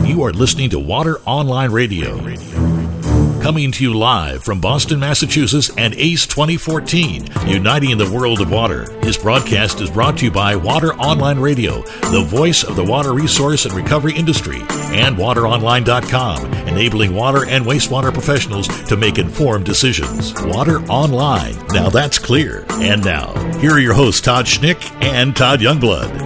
You are listening to Water Online Radio. Coming to you live from Boston, Massachusetts and ACE 2014, uniting the world of water. This broadcast is brought to you by Water Online Radio, the voice of the water resource and recovery industry, and wateronline.com, enabling water and wastewater professionals to make informed decisions. Water Online. Now that's clear. And now, here are your hosts, Todd Schnick and Todd Youngblood.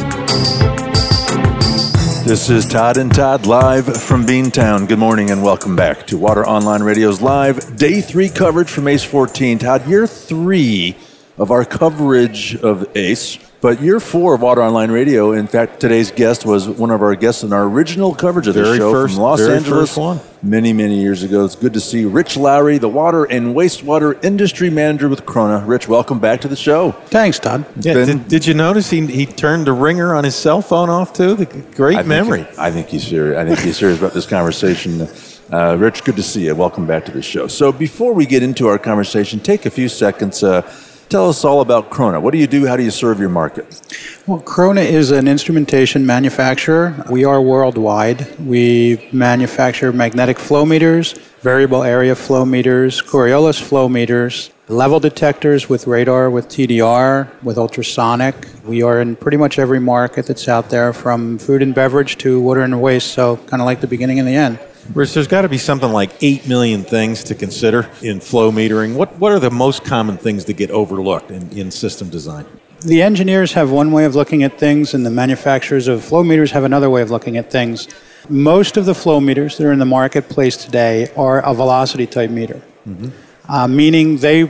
This is Todd and Todd live from Beantown. Good morning and welcome back to Water Online Radio's live Day 3 coverage from ACE 14. Todd, year 3 of our coverage of ACE, but year 4 of Water Online Radio. In fact, today's guest was one of our guests in our original coverage of the show from Los Angeles many, many years ago. It's good to see Rich Lowry, the Water and Wastewater Industry Manager with Crona. Rich, welcome back to the show. Thanks, Todd. Did you notice he turned the ringer on his cell phone off too? Great memory. I think he's serious. I think he's serious about this conversation. Rich, good to see you. Welcome back to the show. So before we get into our conversation, take a few seconds. Tell us all about Crona. What do you do? How do you serve your market? Well, Crona is an instrumentation manufacturer. We are worldwide. We manufacture magnetic flow meters, variable area flow meters, Coriolis flow meters, level detectors with radar, with TDR, with ultrasonic. We are in pretty much every market that's out there, from food and beverage to water and waste, so kind of like the beginning and the end. Rich, there's got to be something like 8 million things to consider in flow metering. What are the most common things that get overlooked in system design? The engineers have one way of looking at things, and the manufacturers of flow meters have another way of looking at things. Most of the flow meters that are in the marketplace today are a velocity type meter, meaning they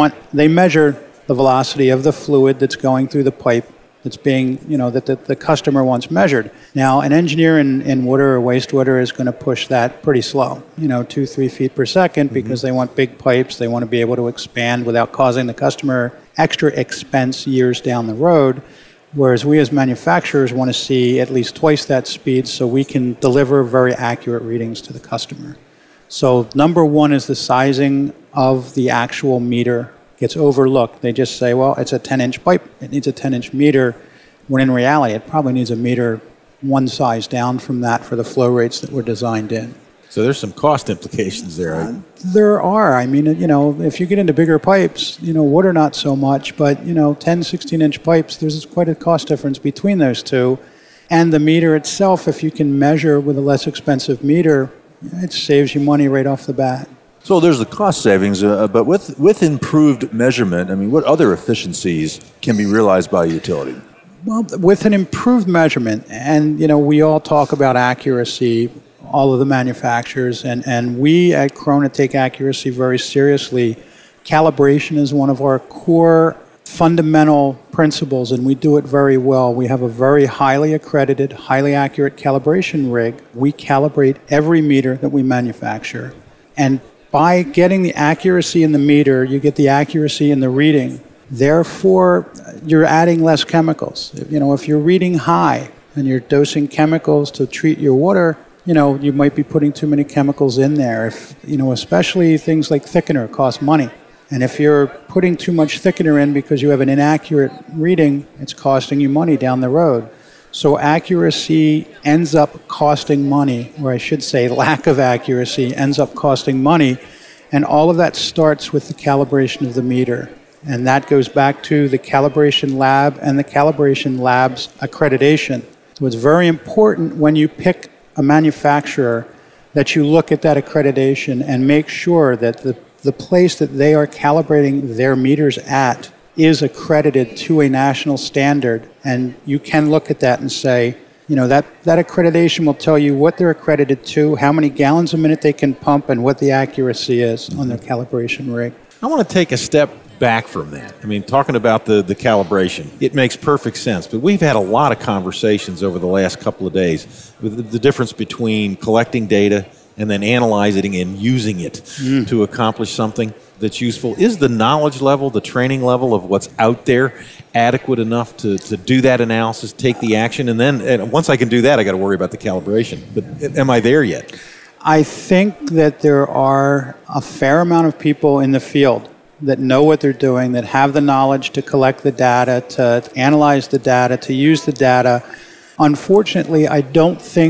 measure the velocity of the fluid that's going through the pipe that's being, that the customer wants measured. Now, an engineer in water or wastewater is going to push that pretty slow, 2-3 feet per second, because they want big pipes. They want to be able to expand without causing the customer extra expense years down the road. Whereas we as manufacturers want to see at least twice that speed so we can deliver very accurate readings to the customer. So number one is the sizing of the actual meter gets overlooked. They just say, well, it's a 10-inch pipe. It needs a 10-inch meter, when in reality, it probably needs a meter one size down from that for the flow rates that were designed in. So there's some cost implications there. There are. I mean, if you get into bigger pipes, water not so much, but, 10, 16-inch pipes, there's quite a cost difference between those two. And the meter itself, if you can measure with a less expensive meter, it saves you money right off the bat. So there's the cost savings, but with improved measurement, what other efficiencies can be realized by a utility? Well, with an improved measurement, and we all talk about accuracy, all of the manufacturers, and we at Crona take accuracy very seriously. Calibration is one of our core fundamental principles, and we do it very well. We have a very highly accredited, highly accurate calibration rig. We calibrate every meter that we manufacture, and by getting the accuracy in the meter, you get the accuracy in the reading. Therefore, you're adding less chemicals. If you're reading high and you're dosing chemicals to treat your water, you might be putting too many chemicals in there. Especially things like thickener cost money. And if you're putting too much thickener in because you have an inaccurate reading, it's costing you money down the road. So accuracy ends up costing money, or I should say lack of accuracy ends up costing money, and all of that starts with the calibration of the meter. And that goes back to the calibration lab and the calibration lab's accreditation. So it's very important when you pick a manufacturer that you look at that accreditation and make sure that the place that they are calibrating their meters at is accredited to a national standard, and you can look at that and say, that accreditation will tell you what they're accredited to, how many gallons a minute they can pump, and what the accuracy is on their calibration rig. I want to take a step back from that. Talking about the calibration, it makes perfect sense, but we've had a lot of conversations over the last couple of days with the difference between collecting data and then analyzing and using it to accomplish something that's useful. Is the knowledge level, the training level of what's out there adequate enough to do that analysis, take the action, and then once I can do that, I got to worry about the calibration. But am I there yet? I think that there are a fair amount of people in the field that know what they're doing, that have the knowledge to collect the data, to analyze the data, to use the data. Unfortunately, I don't think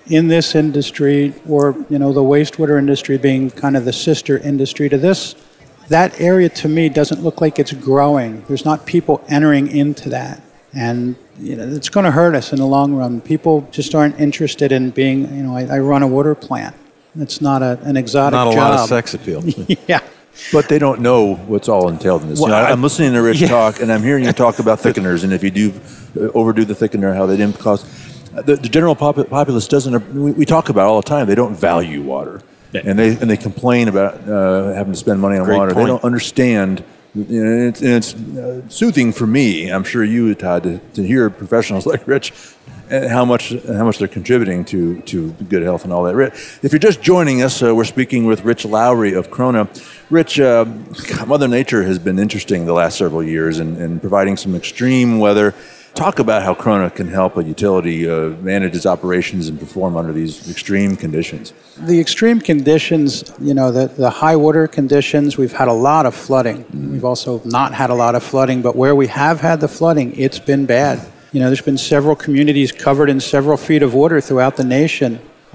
in this industry, or the wastewater industry being kind of the sister industry to this, that area to me doesn't look like it's growing. There's not people entering into that. And it's going to hurt us in the long run. People just aren't interested in being, I run a water plant. It's not an exotic job. Not a lot of sex appeal. Yeah. But they don't know what's all entailed in this. Well, I'm listening to Rich talk, and I'm hearing you talk about thickeners, and if you do overdo the thickener, how they didn't cost. The general populace doesn't. We talk about it all the time. They don't value water, and they complain about having to spend money on water. Point. They don't understand. It's soothing for me. I'm sure you, Todd, to hear professionals like Rich, how much they're contributing to good health and all that. If you're just joining us, we're speaking with Rich Lowry of Crona. Rich, Mother Nature has been interesting the last several years in providing some extreme weather. Talk about how Crona can help a utility manage its operations and perform under these extreme conditions. The extreme conditions, the high water conditions, we've had a lot of flooding. We've also not had a lot of flooding, but where we have had the flooding, it's been bad. There's been several communities covered in several feet of water throughout the nation.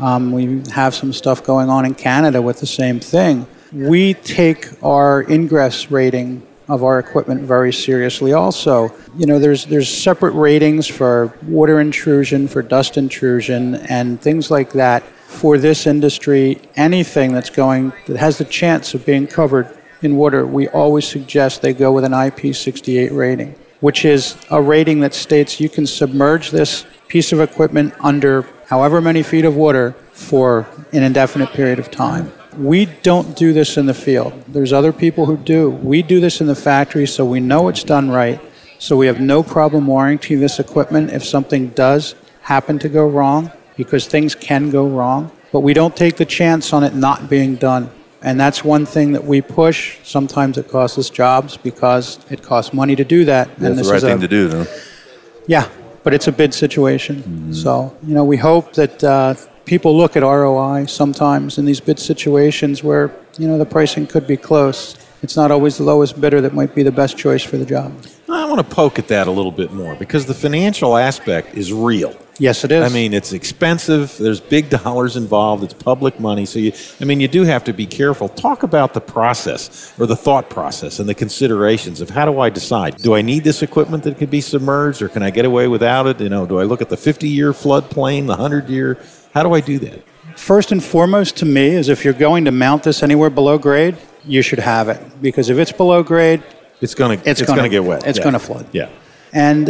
We have some stuff going on in Canada with the same thing. We take our ingress rating of our equipment very seriously also. There's separate ratings for water intrusion, for dust intrusion, and things like that. For this industry, anything that has the chance of being covered in water, we always suggest they go with an IP68 rating, which is a rating that states you can submerge this piece of equipment under however many feet of water for an indefinite period of time. We don't do this in the field. There's other people who do. We do this in the factory, so we know it's done right. So we have no problem warranting this equipment if something does happen to go wrong, because things can go wrong. But we don't take the chance on it not being done. And that's one thing that we push. Sometimes it costs us jobs because it costs money to do that. That's the right thing to do, though. Yeah, but it's a bid situation. Mm-hmm. So, we hope that people look at ROI sometimes in these bid situations where, the pricing could be close. It's not always the lowest bidder that might be the best choice for the job. I want to poke at that a little bit more because the financial aspect is real. Yes, it is. I mean, it's expensive. There's big dollars involved. It's public money. So, you do have to be careful. Talk about the process or the thought process and the considerations of how do I decide? Do I need this equipment that could be submerged or can I get away without it? Do I look at the 50-year floodplain, the 100-year? How do I do that? First and foremost to me is if you're going to mount this anywhere below grade, you should have it. Because if it's below grade, it's going to get wet. It's going to flood. Yeah. And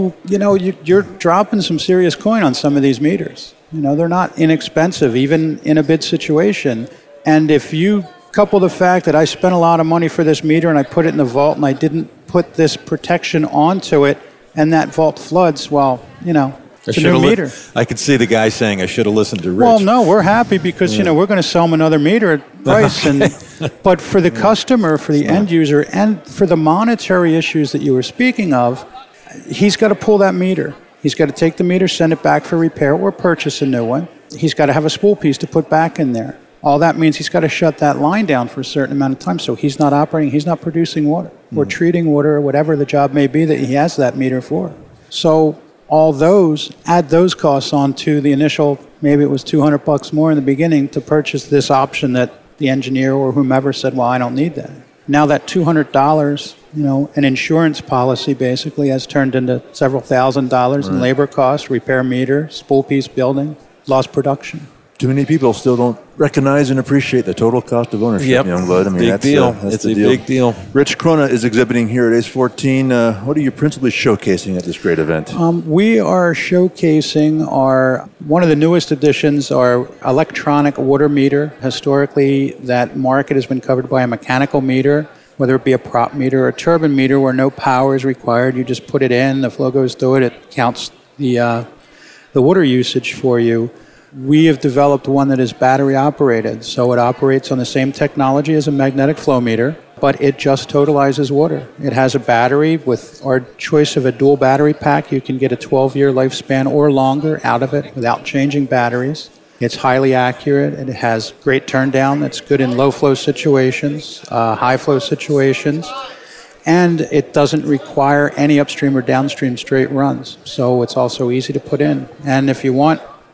you're dropping some serious coin on some of these meters. They're not inexpensive, even in a bid situation. And if you couple the fact that I spent a lot of money for this meter and I put it in the vault and I didn't put this protection onto it and that vault floods, well, it's a new meter. I could see the guy saying I should have listened to Rich. Well, no, we're happy because, we're going to sell him another meter at price. But for the customer, for the end user, and for the monetary issues that you were speaking of, he's got to pull that meter. He's got to take the meter, send it back for repair, or purchase a new one. He's got to have a spool piece to put back in there. All that means he's got to shut that line down for a certain amount of time. So he's not operating, he's not producing water or treating water or whatever the job may be that he has that meter for. So add those costs on to the initial, maybe it was $200 more in the beginning to purchase this option that the engineer or whomever said, well, I don't need that. Now that $200, an insurance policy basically has turned into several $1,000s in labor costs, repair meter, spool piece building, lost production. Too many people still don't recognize and appreciate the total cost of ownership, young blood. Big deal. It's a big deal. Rich Crona is exhibiting here at ACE 14. What are you principally showcasing at this great event? We are showcasing one of the newest additions, our electronic water meter. Historically, that market has been covered by a mechanical meter, whether it be a prop meter or a turbine meter where no power is required. You just put it in, the flow goes through it, it counts the water usage for you. We have developed one that is battery operated, so it operates on the same technology as a magnetic flow meter, but it just totalizes water. It has a battery. With our choice of a dual battery pack, you can get a 12-year lifespan or longer out of it without changing batteries. It's highly accurate. It has great turn down. That's good in low flow situations, high flow situations. And it doesn't require any upstream or downstream straight runs. So it's also easy to put in. And if you want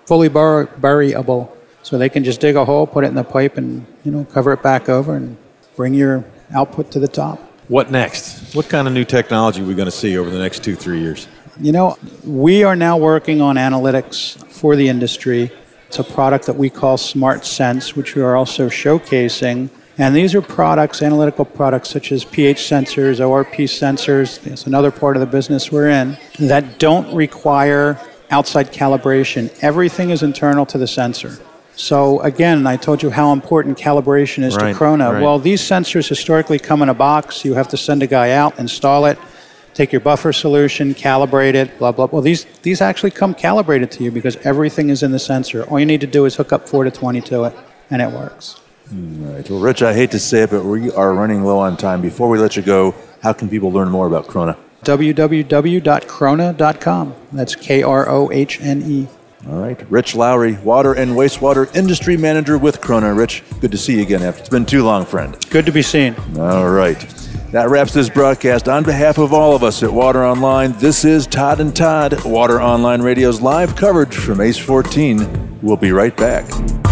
fully buryable. So they can just dig a hole, put it in the pipe, and cover it back over and bring your output to the top. What next? What kind of new technology are we going to see over the next 2-3 years? We are now working on analytics for the industry. It's a product that we call SmartSense, which we are also showcasing. And these are products, analytical products, such as pH sensors, ORP sensors, it's another part of the business we're in, that don't require outside calibration. Everything is internal to the sensor. So again, I told you how important calibration is to Krona. Right. Well, these sensors historically come in a box. You have to send a guy out, install it, take your buffer solution, calibrate it, blah, blah. Well, these actually come calibrated to you because everything is in the sensor. All you need to do is hook up 4-20 to it, and it works. All right. Well, Rich, I hate to say it, but we are running low on time. Before we let you go, how can people learn more about Krona? www.krona.com. That's Krohne. All right. Rich Lowry, Water and Wastewater Industry Manager with Krona. Rich, good to see you again. It's been too long, friend. Good to be seen. All right. That wraps this broadcast. On behalf of all of us at Water Online, this is Todd and Todd, Water Online Radio's live coverage from ACE 14. We'll be right back.